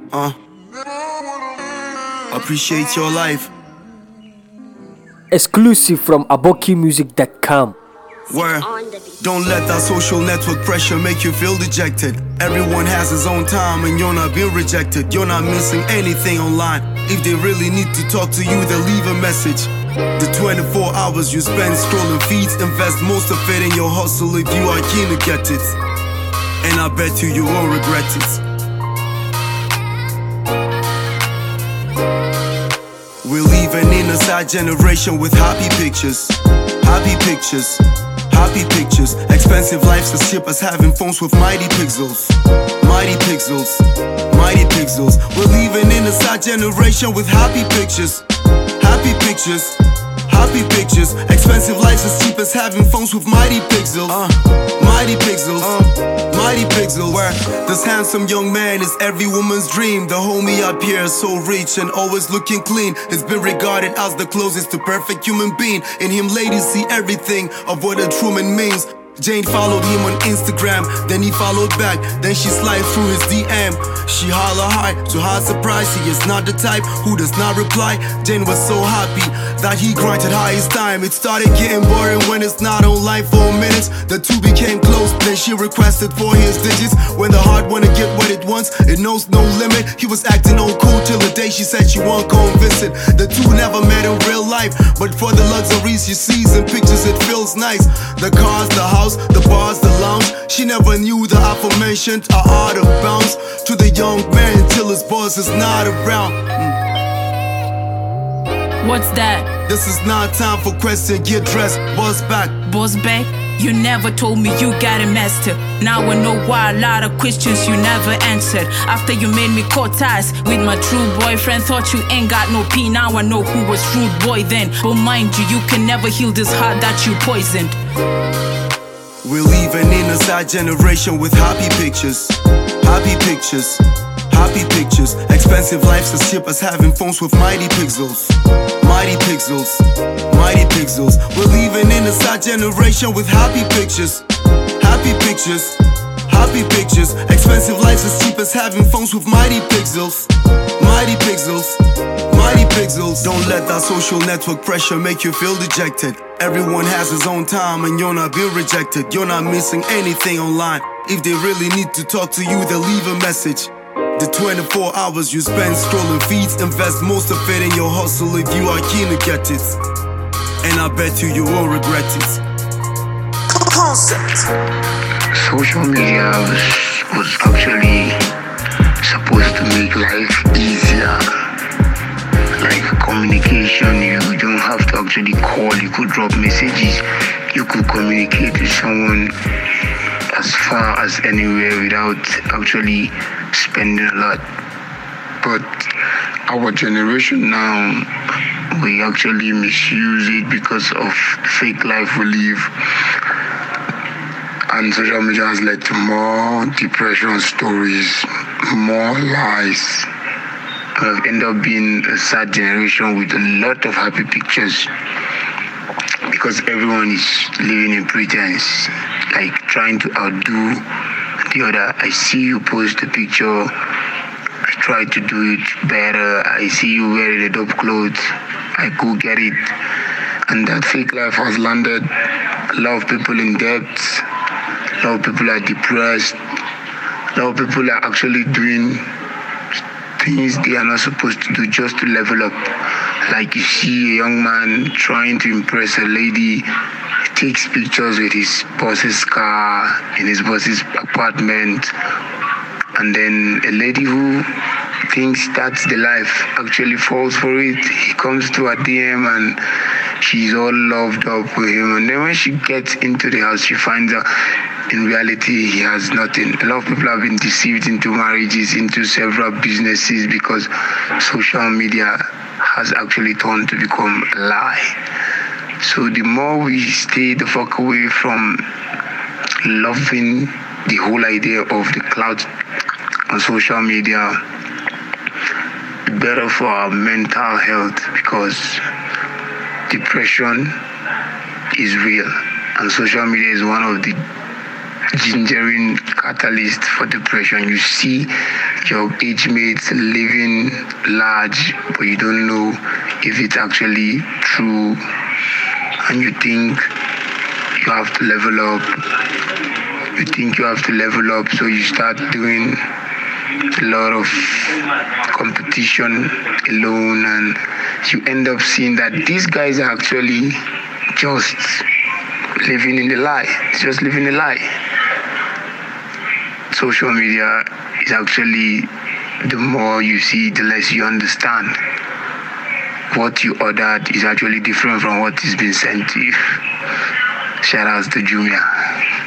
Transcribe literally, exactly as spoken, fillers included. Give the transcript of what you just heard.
Uh, appreciate your life. Exclusive from aboki music dot com. Where don't let that social network pressure make you feel dejected. Everyone has his own time and you're not being rejected. You're not missing anything online. If they really need to talk to you, they'll leave a message. The twenty-four hours you spend scrolling feeds, invest most of it in your hustle if you are keen to get it. And I bet you you won't regret it. We're leaving in a sad generation with happy pictures. Happy pictures, happy pictures. Expensive lives as cheap as having phones with mighty pixels. Mighty pixels, mighty pixels. We're leaving in a sad generation with happy pictures. Happy pictures, happy pictures. Expensive lives as cheap as having phones with mighty pixels. Uh, mighty pixels, uh, mighty pixels. Where this handsome young man is every woman's dream. The homie up here is so rich and always looking clean. He's been regarded as the closest to perfect human being. In him ladies see everything of what a true man means. Jane followed him on Instagram, then he followed back, then she slid through his D M. She holla high, to her surprise, he is not the type who does not reply. Jane was so happy that he granted her his time. It started getting boring when it's not online for minutes. The two became close, then she requested for his digits. When the heart wanna get what it wants, it knows no limit. He was acting all cool till the day she said she won't go and visit. The two never met in real life, but for the luxuries she sees in pictures it feels nice. The cars, the house, the bars, the lounge. She never knew the aforementioned are out of bounds. To the young man till his boss is not around. mm. What's that? This is not time for question, get dressed, boss back. Boss back? You never told me you got a master. Now I know why a lot of questions you never answered. After you made me cut ties with my true boyfriend, thought you ain't got no pee. Now I know who was rude boy then. But mind you, you can never heal this heart that you poisoned. We're leaving in a sad generation with happy pictures. Happy pictures, happy pictures. Expensive lives as cheap as having phones with mighty pixels. Mighty pixels, mighty pixels. We're leaving in a sad generation with happy pictures. Happy pictures, happy pictures. Expensive lives as cheap as having phones with mighty pixels. Mighty pixels, mighty pixels. Don't let that social network pressure make you feel dejected. Everyone has his own time and you're not being rejected. You're not missing anything online. If they really need to talk to you, they'll leave a message. The twenty-four hours you spend scrolling feeds, invest most of it in your hustle if you are keen to get it. And I bet you you won't regret it. Concept. Social media was, was actually supposed to make life easier. Like communication, you don't have to actually call, you could drop messages, you could communicate with someone as far as anywhere without actually spending a lot. But our generation now, we actually misuse it because of the fake life we live. And social media has led to more depression stories, more lies. Have ended up being a sad generation with a lot of happy pictures because everyone is living in pretense, like trying to outdo the other. I see you post a picture, I try to do it better. I see you wearing the dope clothes, I go get it. And that fake life has landed a lot of people in debt, a lot of people are depressed, a lot of people are actually doing things they are not supposed to do just to level up. Like you see a young man trying to impress a lady, he takes pictures with his boss's car, in his boss's apartment, and then a lady who thinks that's the life actually falls for it. He comes to her D M and she's all loved up with him, and then when she gets into the house, she finds out in reality he has nothing. A lot of people have been deceived into marriages, into several businesses because social media has actually turned to become a lie. So the more we stay the fuck away from loving the whole idea of the cloud on social media, the better for our mental health, because depression is real and social media is one of the gingering catalyst for depression. You see your age mates living large, but you don't know if it's actually true, and you think you have to level up. You think you have to level up, so you start doing a lot of competition alone, and you end up seeing that these guys are actually just living in the lie. It's just living a lie. Social media is actually, the more you see, the less you understand. What you ordered is actually different from what is being sent to you. Shout outs to Jumia.